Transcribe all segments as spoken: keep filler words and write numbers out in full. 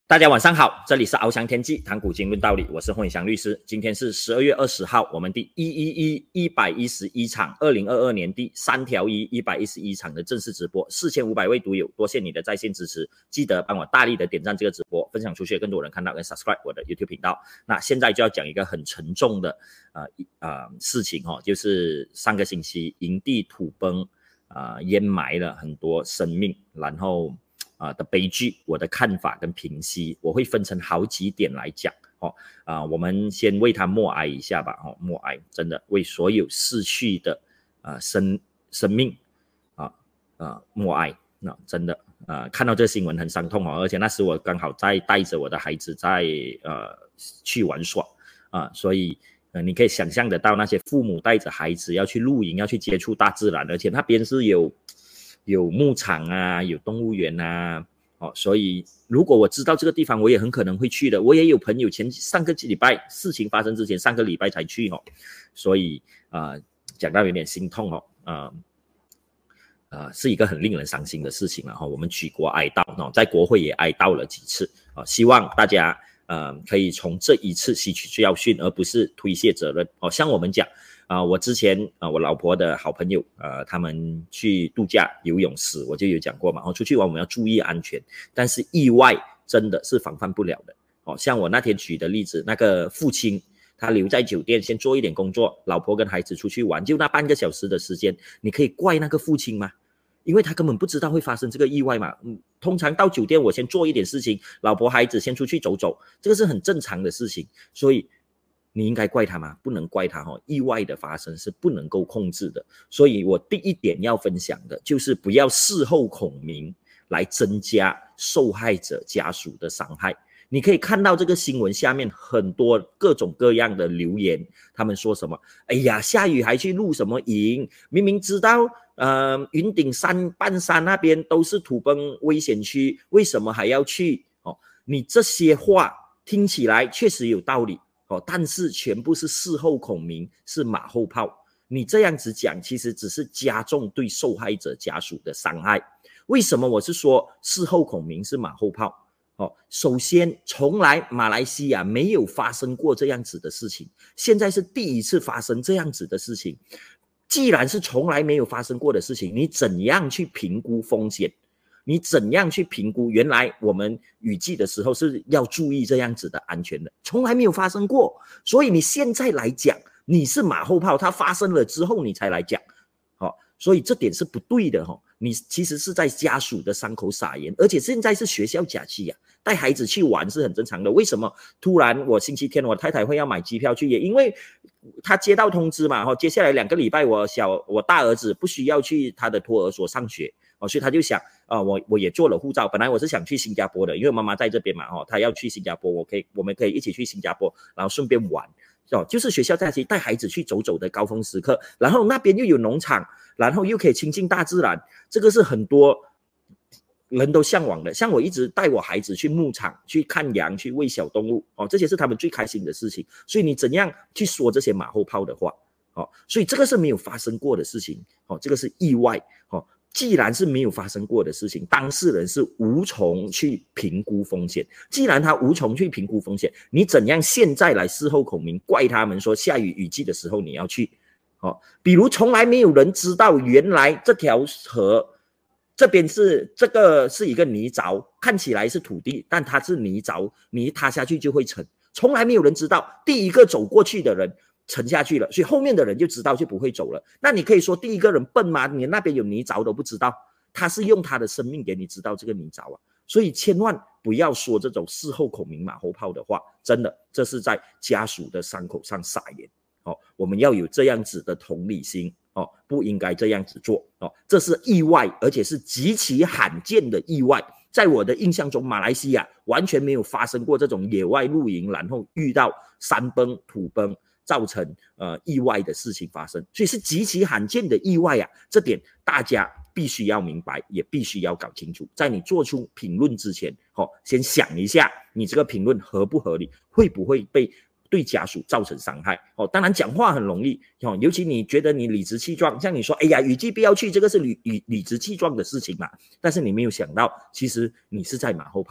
大家晚上好，这里是翱翔天际谈古今论道理，我是洪永祥律师。今天是十二月二十号，我们第一一一一百一十一场二零二二年第三条一一百一十一场的正式直播，四千五百位读友，多谢你的在线支持，记得帮我大力的点赞这个直播，分享出去，更多人看到跟 subscribe 我的 YouTube 频道。那现在就要讲一个很沉重的呃呃事情哦，就是上个星期营地土崩啊、呃，淹埋了很多生命，然后。啊、呃、的悲剧，我的看法跟评析，我会分成好几点来讲哦。啊、呃，我们先为他默哀一下吧，哦，默哀，真的为所有逝去的呃生生命啊啊、呃呃、默哀。那、呃、真的呃看到这个新闻很伤痛哦，而且那时我刚好在带着我的孩子在呃去玩耍啊、呃，所以呃你可以想象得到那些父母带着孩子要去露营，要去接触大自然，而且那边是有。有牧场啊，有动物园啊，哦，所以如果我知道这个地方，我也很可能会去的。我也有朋友前上个礼拜事情发生之前，上个礼拜才去哦，所以啊、呃，讲到有点心痛哦，呃呃，是一个很令人伤心的事情了哈、哦。我们举国哀悼哦，在国会也哀悼了几次啊、哦，希望大家呃可以从这一次吸取教训，而不是推卸责任哦。像我们讲。啊、呃，我之前啊、呃，我老婆的好朋友，呃，他们去度假游泳时，我就有讲过嘛，哦，出去玩我们要注意安全，但是意外真的是防范不了的，哦，像我那天举的例子，那个父亲他留在酒店先做一点工作，老婆跟孩子出去玩，就那半个小时的时间，你可以怪那个父亲吗？因为他根本不知道会发生这个意外嘛，嗯，通常到酒店我先做一点事情，老婆孩子先出去走走，这个是很正常的事情，所以。你应该怪他吗？不能怪他哦，意外的发生是不能够控制的。所以我第一点要分享的就是不要事后孔明来增加受害者家属的伤害。你可以看到这个新闻下面很多各种各样的留言，他们说什么？哎呀，下雨还去露什么营？明明知道呃云顶山半山那边都是土崩危险区，为什么还要去？哦，你这些话听起来确实有道理。哦，但是全部是事后孔明，是马后炮。你这样子讲，其实只是加重对受害者家属的伤害。为什么我是说事后孔明是马后炮？哦，首先，从来马来西亚没有发生过这样子的事情，现在是第一次发生这样子的事情。既然是从来没有发生过的事情，你怎样去评估风险？你怎样去评估？原来我们雨季的时候是要注意这样子的安全的，从来没有发生过。所以你现在来讲，你是马后炮，它发生了之后你才来讲，哦，所以这点是不对的哦。你其实是在家属的伤口撒盐，而且现在是学校假期啊，带孩子去玩是很正常的。为什么突然我星期天我太太会要买机票去？也因为他接到通知嘛，哦，接下来两个礼拜我小我大儿子不需要去他的托儿所上学。哦，所以他就想啊、呃，我我也做了护照。本来我是想去新加坡的，因为妈妈在这边嘛，哦，他要去新加坡，我可以，我们可以一起去新加坡，然后顺便玩，哦，就是学校假期带孩子去走走的高峰时刻，然后那边又有农场，然后又可以亲近大自然，这个是很多人都向往的。像我一直带我孩子去牧场，去看羊，去喂小动物，哦，这些是他们最开心的事情。所以你怎样去说这些马后炮的话？哦，所以这个是没有发生过的事情，哦，这个是意外，哦。既然是没有发生过的事情，当事人是无从去评估风险。既然他无从去评估风险，你怎样现在来事后孔明怪他们说下雨雨季的时候你要去？哦，比如从来没有人知道原来这条河这边是这个是一个泥沼，看起来是土地，但它是泥沼，泥塌下去就会沉。从来没有人知道，第一个走过去的人。沉下去了，所以后面的人就知道就不会走了。那你可以说第一个人笨吗？你那边有泥沼都不知道，他是用他的生命给你知道这个泥沼啊。所以千万不要说这种事后孔明马后炮的话，真的这是在家属的伤口上撒盐哦。我们要有这样子的同理心哦，不应该这样子做哦。这是意外，而且是极其罕见的意外。在我的印象中，马来西亚完全没有发生过这种野外露营，然后遇到山崩土崩。造成呃意外的事情发生，所以是极其罕见的意外啊！这点大家必须要明白，也必须要搞清楚。在你做出评论之前，哦，先想一下，你这个评论合不合理，会不会被对家属造成伤害？哦，当然讲话很容易，哦，尤其你觉得你理直气壮，像你说，哎呀，雨季不要去，这个是理理理直气壮的事情嘛。但是你没有想到，其实你是在马后炮哦。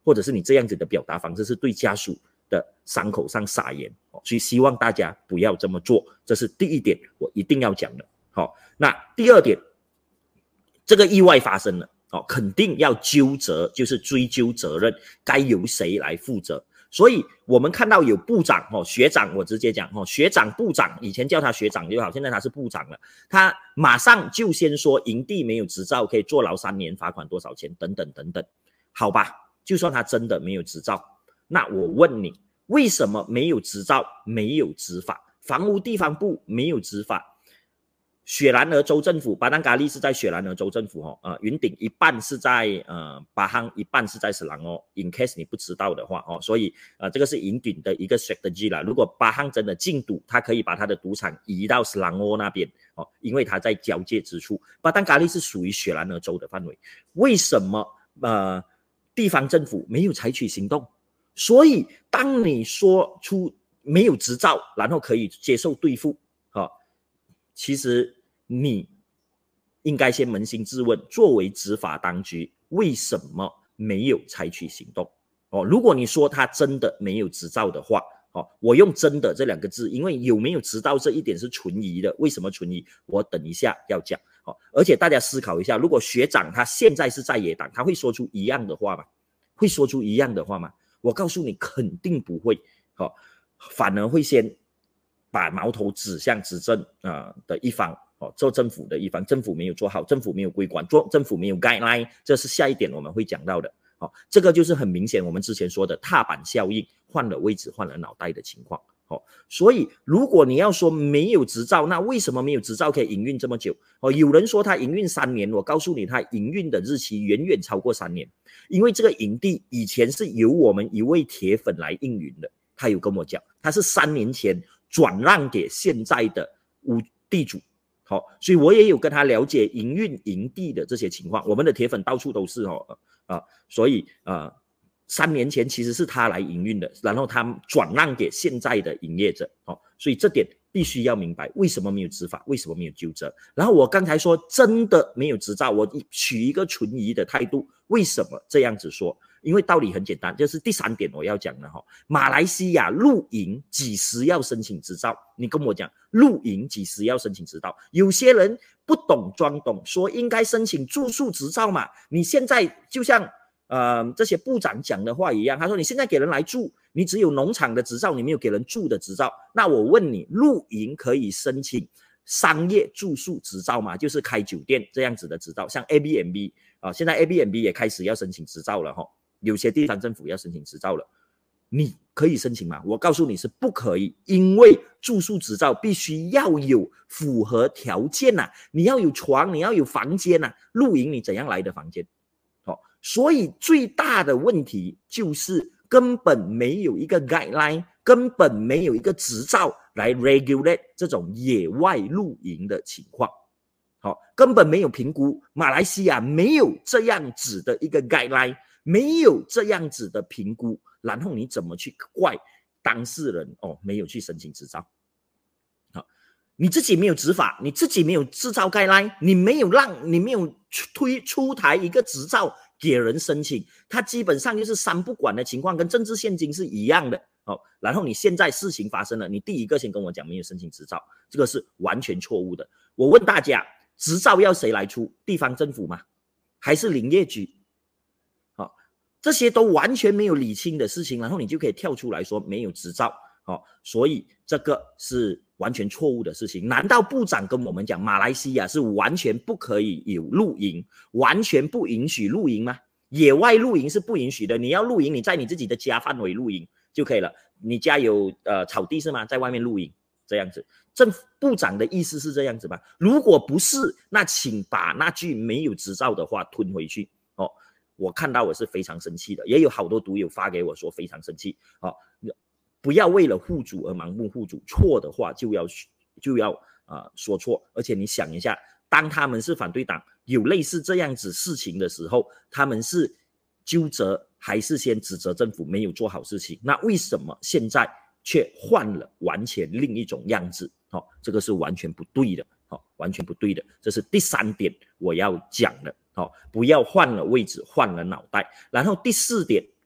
或者是你这样子的表达方式是对家属的伤口上撒盐，所以希望大家不要这么做，这是第一点我一定要讲的。好，那第二点，这个意外发生了，哦，肯定要究责，就是追究责任，该由谁来负责。所以我们看到有部长哦，学长，我直接讲哦，学长部长，以前叫他学长就好，现在他是部长了，他马上就先说营地没有执照，可以坐牢三年，罚款多少钱，等等等等，好吧，就算他真的没有执照，那我问你，为什么没有执照没有执法？房屋地方部没有执法。雪兰莪州政府，巴丹嘎利是在雪兰莪州政府哦，呃，云顶一半是在呃巴夯，一半是在斯兰哦。In case 你不知道的话哦，所以呃这个是云顶的一个 strategy 啦。如果巴夯真的禁赌，他可以把他的赌场移到斯兰哦那边哦，因为他在交界之处。巴丹嘎利是属于雪兰莪州的范围，为什么呃地方政府没有采取行动？所以当你说出没有执照，然后可以接受对付，哦，其实你应该先扪心自问，作为执法当局，为什么没有采取行动？哦，如果你说他真的没有执照的话，哦，我用真的这两个字，因为有没有执照这一点是存疑的。为什么存疑？我等一下要讲。哦，而且大家思考一下，如果学长他现在是在野党，他会说出一样的话吗？会说出一样的话吗？我告诉你，肯定不会。哦，反而会先把矛头指向执政啊、呃、的一方，哦，做政府的一方，政府没有做好，政府没有规管，做政府没有 guideline， 这是下一点我们会讲到的。哦，这个就是很明显我们之前说的踏板效应，换了位置换了脑袋的情况。哦，所以如果你要说没有执照，那为什么没有执照可以营运这么久？哦，有人说他营运三年，我告诉你，他营运的日期远远超过三年，因为这个营地以前是由我们一位铁粉来营运的，他有跟我讲，他是三年前转让给现在的屋地主。好，所以我也有跟他了解营运营地的这些情况，我们的铁粉到处都是哦，啊、呃，所以呃。三年前其实是他来营运的，然后他转让给现在的营业者，哦，所以这点必须要明白，为什么没有执法，为什么没有纠责。然后我刚才说真的没有执照，我取一个存疑的态度，为什么这样子说？因为道理很简单，就是第三点我要讲的哈，马来西亚露营几时要申请执照？你跟我讲露营几时要申请执照？有些人不懂装懂，说应该申请住宿执照嘛，你现在就像。呃，这些部长讲的话一样，他说你现在给人来住，你只有农场的执照，你没有给人住的执照。那我问你，露营可以申请商业住宿执照吗？就是开酒店这样子的执照，像 A B N B 啊，现在 A B N B 也开始要申请执照了哈，有些地方政府要申请执照了，你可以申请吗？我告诉你是不可以，因为住宿执照必须要有符合条件呐、啊，你要有床，你要有房间呐、啊，露营你怎样来的房间？所以最大的问题就是根本没有一个 guideline， 根本没有一个执照来 regulate 这种野外露营的情况。好，根本没有评估，马来西亚没有这样子的一个 guideline， 没有这样子的评估，然后你怎么去怪当事人哦没有去申请执照？好，你自己没有执法，你自己没有制造 guideline， 你没有让你没有推出台一个执照。给人申请，它基本上就是三不管的情况，跟政治现金是一样的哦。然后你现在事情发生了，你第一个先跟我讲没有申请执照，这个是完全错误的。我问大家，执照要谁来出？地方政府吗？还是林业局？好、哦，这些都完全没有理清的事情，然后你就可以跳出来说没有执照，哦，所以这个是完全错误的事情。难道部长跟我们讲马来西亚是完全不可以有露营，完全不允许露营吗？野外露营是不允许的，你要露营你在你自己的家范围露营就可以了。你家有呃草地是吗？在外面露营这样子。政府部长的意思是这样子吗？如果不是，那请把那句没有执照的话吞回去哦。我看到我是非常生气的，也有好多读友发给我说非常生气哦。不要为了护主而盲目护主，错的话就要就要呃说错。而且你想一下，当他们是反对党，有类似这样子事情的时候，他们是纠责还是先指责政府没有做好事情？那为什么现在却换了完全另一种样子？哦，这个是完全不对的，哦，完全不对的。这是第三点我要讲的，哦，不要换了位置，换了脑袋。然后第四点。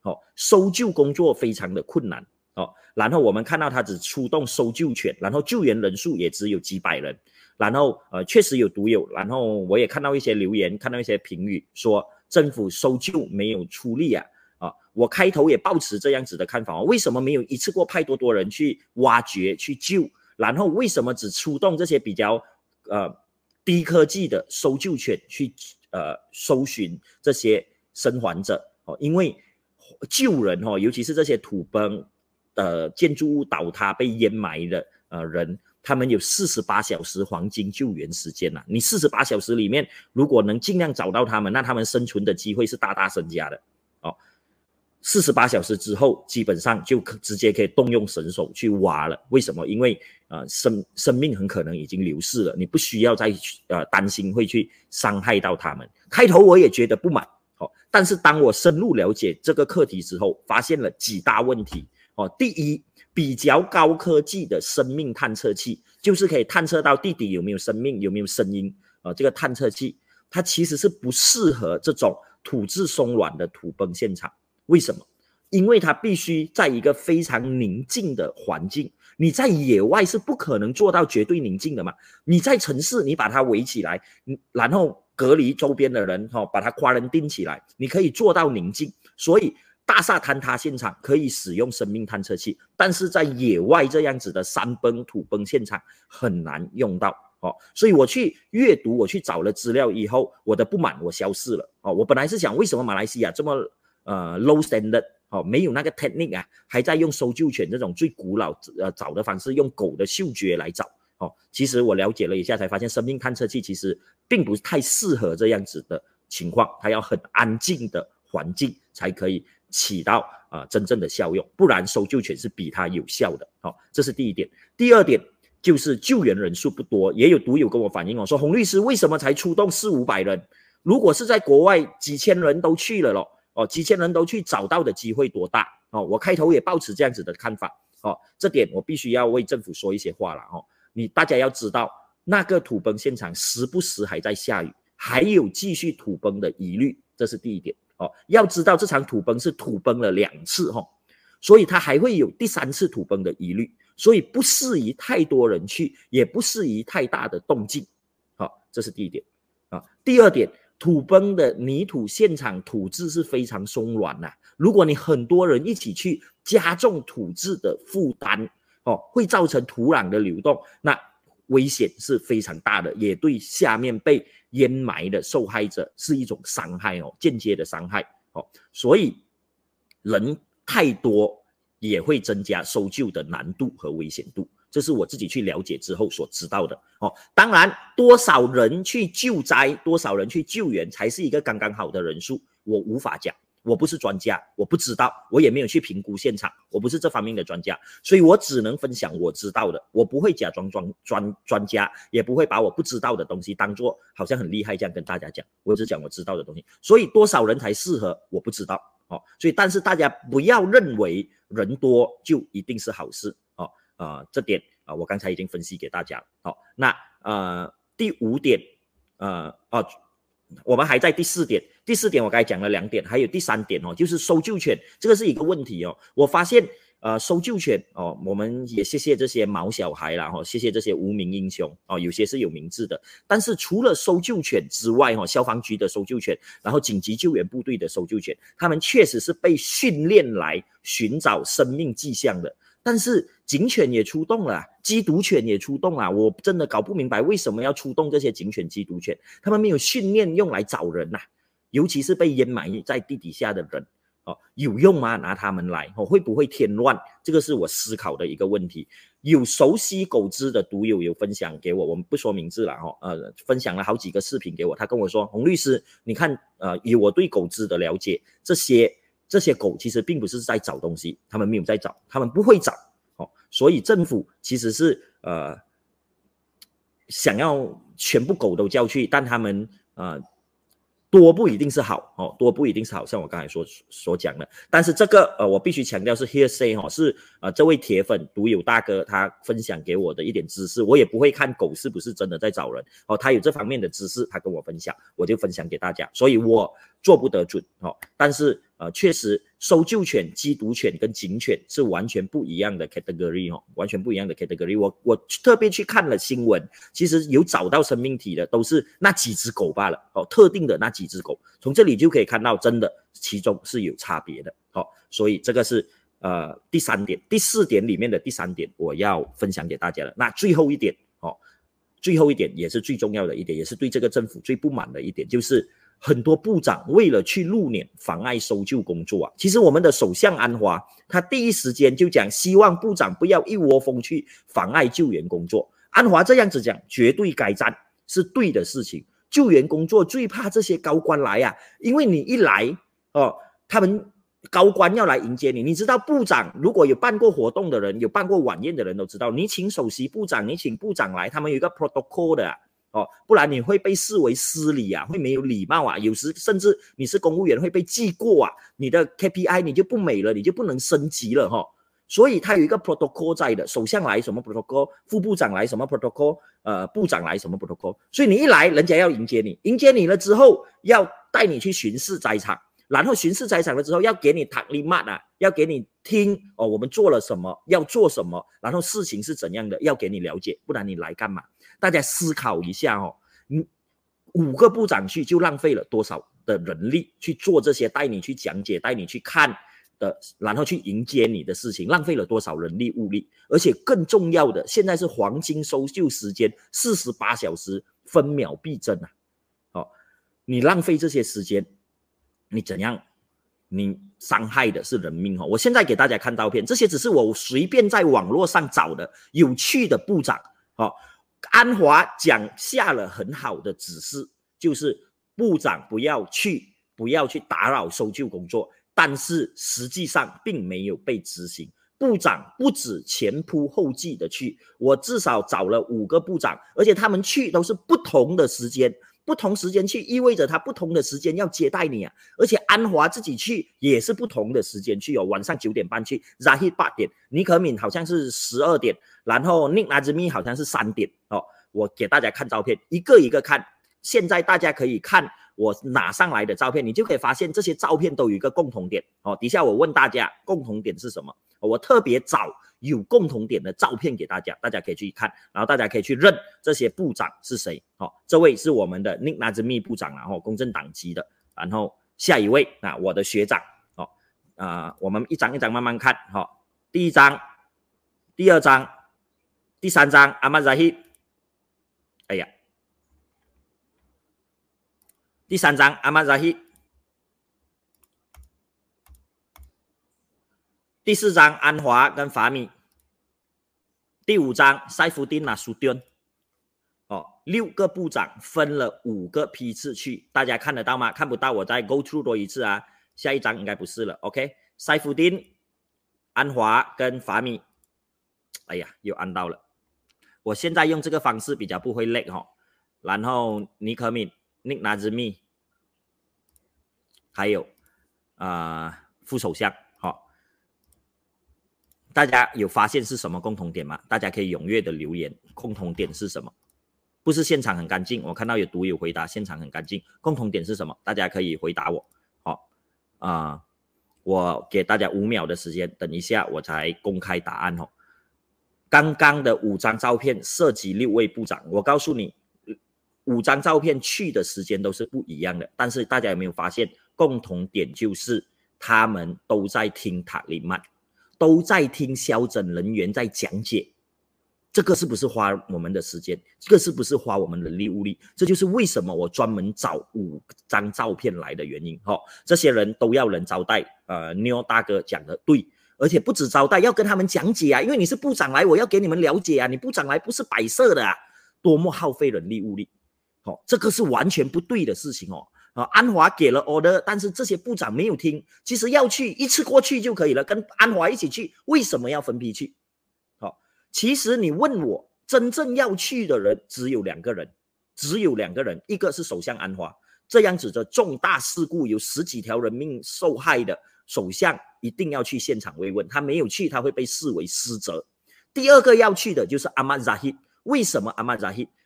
哦，搜救工作非常的困难哦。然后我们看到他只出动搜救犬，然后救援人数也只有几百人。然后呃，确实有毒友，然后我也看到一些留言，看到一些评语说政府搜救没有出力啊。啊，我开头也抱持这样子的看法，为什么没有一次过派多多人去挖掘去救？然后为什么只出动这些比较呃低科技的搜救犬去呃搜寻这些生还者？哦，因为救人哦，尤其是这些土崩、呃建筑物倒塌被淹埋的呃人，他们有四十八小时黄金救援时间呐、啊。你四十八小时里面，如果能尽量找到他们，那他们生存的机会是大大增加的。哦。四十八小时之后，基本上就直接可以动用神手去挖了。为什么？因为呃生生命很可能已经流逝了，你不需要再呃担心会去伤害到他们。开头我也觉得不满，哦，但是当我深入了解这个课题之后，发现了几大问题。哦，第一，比较高科技的生命探测器，就是可以探测到地底有没有生命，有没有声音。呃，这个探测器它其实是不适合这种土质松软的土崩现场。为什么？因为它必须在一个非常宁静的环境，你在野外是不可能做到绝对宁静的嘛。你在城市，你把它围起来，然后隔离周边的人，哦，把它quarantine起来，你可以做到宁静。所以大厦坍塌现场可以使用生命探测器，但是在野外这样子的山崩土崩现场很难用到。哦，所以我去阅读，我去找了资料以后，我的不满我消失了。哦，我本来是想，为什么马来西亚这么呃 low standard， 哦，没有那个 technique 啊，还在用搜救犬这种最古老呃找的方式，用狗的嗅觉来找。哦，其实我了解了一下，才发现生命探测器其实并不太适合这样子的情况，它要很安静的环境才可以起到啊、呃、真正的效用，不然搜救犬是比它有效的。哦，这是第一点。第二点就是救援人数不多，也有读友跟我反映哦，说洪律师为什么才出动四五百人？如果是在国外，几千人都去了咯。哦，几千人都去找到的机会多大？哦，我开头也抱持这样子的看法。哦，这点我必须要为政府说一些话了。哦，你大家要知道，那个土崩现场时不时还在下雨，还有继续土崩的疑虑，这是第一点。哦，要知道这场土崩是土崩了两次，哦，所以它还会有第三次土崩的疑虑，所以不适宜太多人去，也不适宜太大的动静。好，哦，这是第一点。啊，第二点。土崩的泥土现场土质是非常松软的，啊，如果你很多人一起去，加重土质的负担，哦，会造成土壤的流动，那危险是非常大的，也对下面被淹埋的受害者是一种伤害哦，间接的伤害哦，所以人太多也会增加搜救的难度和危险度。这是我自己去了解之后所知道的。哦，当然，多少人去救灾，多少人去救援，才是一个刚刚好的人数，我无法讲，我不是专家，我不知道，我也没有去评估现场，我不是这方面的专家，所以我只能分享我知道的，我不会假装专专专家，也不会把我不知道的东西当做好像很厉害这样跟大家讲，我只讲我知道的东西。所以多少人才适合，我不知道。哦，所以但是大家不要认为人多就一定是好事。哦。呃，这点啊、呃，我刚才已经分析给大家了。好，哦，那呃第五点，呃哦，我们还在第四点。第四点我刚才讲了两点，还有第三点哦，就是搜救犬，这个是一个问题哦。我发现呃搜救犬哦，我们也谢谢这些毛小孩啦，哦，谢谢这些无名英雄哦，有些是有名字的。但是除了搜救犬之外哦，消防局的搜救犬，然后紧急救援部队的搜救犬，他们确实是被训练来寻找生命迹象的。但是警犬也出动了，缉毒犬也出动了，我真的搞不明白为什么要出动这些警犬、缉毒犬，他们没有训练用来找人呐，啊，尤其是被淹埋在地底下的人，哦，有用吗？拿他们来，哦，会不会添乱？这个是我思考的一个问题。有熟悉狗只的读友有分享给我，我们不说名字了，哦，呃，分享了好几个视频给我，他跟我说，洪律师，你看，呃，以我对狗只的了解，这些。这些狗其实并不是在找东西，他们没有在找，他们不会找，哦，所以政府其实是呃想要全部狗都叫去，但他们呃多不一定是好，哦，多不一定是好，像我刚才所所讲的。但是这个呃我必须强调是 hearsay 哦，是呃这位铁粉读友大哥他分享给我的一点知识，我也不会看狗是不是真的在找人，哦，他有这方面的知识，他跟我分享，我就分享给大家，所以我做不得准，哦，但是呃，确实搜救犬、缉毒犬跟警犬是完全不一样的 category 哦，完全不一样的 category。我我特别去看了新闻，其实有找到生命体的都是那几只狗罢了哦，特定的那几只狗。从这里就可以看到，真的其中是有差别的哦。所以这个是呃第三点，第四点里面的第三点，我要分享给大家的。那最后一点哦，最后一点也是最重要的一点，也是对这个政府最不满的一点，就是。很多部长为了去入缅妨碍搜救工作啊，其实我们的首相安华他第一时间就讲，希望部长不要一窝蜂去妨碍救援工作。安华这样子讲，绝对该赞，是对的事情。救援工作最怕这些高官来啊，因为你一来哦，他们高官要来迎接你。你知道部长如果有办过活动的人，有办过晚宴的人都知道，你请首席部长，你请部长来，他们有一个 protocol 的啊。哦，不然你会被视为失礼啊，会没有礼貌啊，有时甚至你是公务员会被记过啊，你的 K P I 你就不美了，你就不能升级了哈、哦。所以他有一个 protocol 在的，首相来什么 protocol， 副部长来什么 protocol， 呃，部长来什么 protocol。所以你一来，人家要迎接你，迎接你了之后，要带你去巡视灾场，然后巡视灾场了之后，要给你 taklimat 啊，要给你听哦，我们做了什么，要做什么，然后事情是怎样的，要给你了解，不然你来干嘛？大家思考一下哦，嗯，五个部长去就浪费了多少的人力去做这些带你去讲解、带你去看的，然后去迎接你的事情，浪费了多少人力物力？而且更重要的，现在是黄金搜救时间，四十八小时，分秒必争啊！哦，你浪费这些时间，你怎样？你伤害的是人命哦！我现在给大家看照片，这些只是我随便在网络上找的有趣的部长哦。安华讲下了很好的指示，就是部长不要去，不要去打扰搜救工作，但是实际上并没有被执行。部长不止前仆后继的去，我至少找了五个部长，而且他们去都是不同的时间，不同时间去意味着他不同的时间要接待你啊。而且安华自己去也是不同的时间去哦，晚上九点半去 ，Zahid 八点，尼可敏好像是十二点。然后 Nick Nazmi 好像是三点哦，我给大家看照片，一个一个看。现在大家可以看我拿上来的照片，你就可以发现这些照片都有一个共同点哦。底下我问大家，共同点是什么？我特别找有共同点的照片给大家，大家可以去看，然后大家可以去认这些部长是谁哦。这位是我们的 Nick Nazmi 部长，然后公正党籍的。然后下一位啊，我的学长哦，啊、呃，我们一张一张慢慢看哈、哦。第一张，第二张。第三张 Ahmad Zahid， 哎呀，第三张 Ahmad Zahid， 第四张安华跟法米，第五张 Saifuddin Nasution， 哦，六个部长分了五个批次去，大家看得到吗？看不到，我再 go through 多一次啊。下一张应该不是了 ，OK， Saifuddin、安华跟法米，哎呀，又按到了。我现在用这个方式比较不会累哈、哦，然后尼可敏、Nick Nazmi， 还有啊、呃、副首相，好、哦，大家有发现是什么共同点吗？大家可以踊跃的留言，共同点是什么？不是现场很干净，我看到有读友回答现场很干净，共同点是什么？大家可以回答我，好、哦、啊、呃，我给大家五秒的时间，等一下我才公开答案哦。刚刚的五张照片涉及六位部长，我告诉你，五张照片去的时间都是不一样的，但是大家有没有发现共同点就是他们都在听塔利曼，都在听消诊人员在讲解，这个是不是花我们的时间？这个是不是花我们人力物力？这就是为什么我专门找五张照片来的原因。哦，这些人都要人招待，呃 ，Neo 大哥讲的对。而且不止招待，要跟他们讲解啊，因为你是部长来，我要给你们了解啊，你部长来不是摆设的啊，多么耗费人力物力，哦，这个是完全不对的事情哦。啊，安华给了 order， 但是这些部长没有听，其实要去一次过去就可以了，跟安华一起去，为什么要分批去？好、哦，其实你问我，真正要去的人只有两个人，只有两个人，一个是首相安华，这样子的重大事故有十几条人命受害的。首相一定要去现场慰问，他没有去，他会被视为失责。第二个要去的就是 Ahmad Zahid， 为什么 Ahmad Zahid？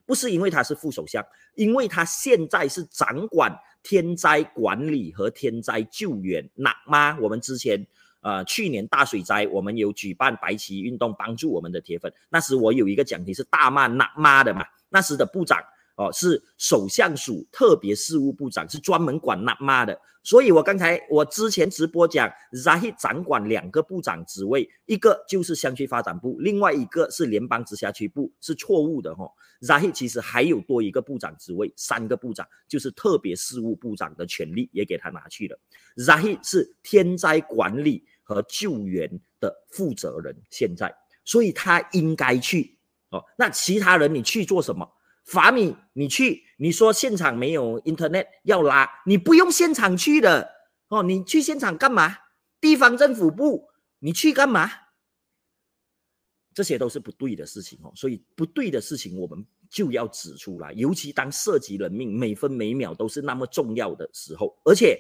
不是因为他是副首相，因为他现在是掌管天灾管理和天灾救援。那么我们之前呃去年大水灾，我们有举办白旗运动，帮助我们的铁粉。那时我有一个讲题是大骂那妈的嘛，那时的部长哦是首相署特别事务部长，是专门管那妈的。所以我刚才我之前直播讲 Zahid 掌管两个部长职位，一个就是乡区发展部，另外一个是联邦直辖区部，是错误的哦。Zahid 其实还有多一个部长职位，三个部长，就是特别事务部长的权利也给他拿去了。Zahid 是天灾管理和救援的负责人，现在，所以他应该去哦。那其他人你去做什么？法米，你去，你说现场没有 internet 要拉，你不用现场去的哦，你去现场干嘛？地方政府部，你去干嘛？这些都是不对的事情哦，所以不对的事情我们就要指出来，尤其当涉及人命，每分每秒都是那么重要的时候，而且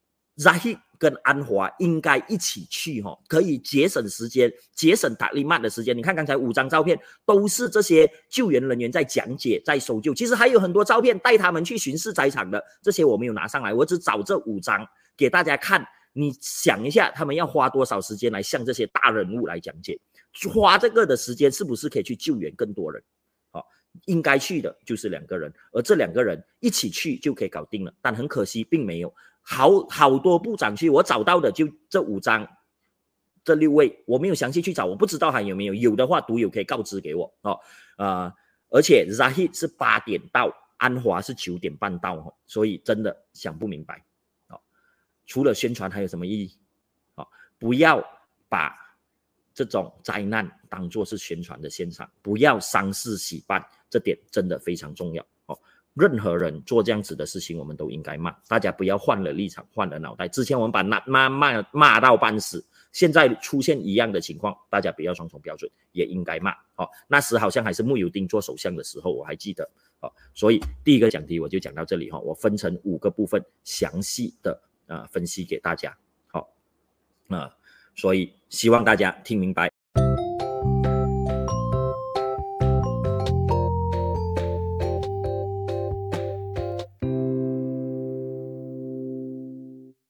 Zahid 跟安华应该一起去哦，可以节省时间，节省塔利曼的时间。你看刚才五张照片都是这些救援人员在讲解，在搜救，其实还有很多照片带他们去巡视灾场的，这些我没有拿上来，我只找这五张给大家看。你想一下，他们要花多少时间来向这些大人物来讲解？花这个的时间是不是可以去救援更多人？哦，应该去的就是两个人，而这两个人一起去就可以搞定了。但很可惜，并没有好好多部长去，我找到的就这五张，这六位，我没有详细去找，我不知道还有没有，有的话读友可以告知给我哦。呃，而且 Zahid 是八点到，安华是九点半到哦，所以真的想不明白。除了宣传还有什么意义？哦，不要把这种灾难当作是宣传的现场，不要丧事喜办，这点真的非常重要哦。任何人做这样子的事情，我们都应该骂，大家不要换了立场，换了脑袋。之前我们把骂骂骂到半死，现在出现一样的情况，大家不要双重标准，也应该骂哦。那时好像还是慕尤丁做首相的时候，我还记得哦。所以第一个讲题我就讲到这里哈、哦，我分成五个部分，详细的。呃，分析给大家，好，啊、呃，所以希望大家听明白。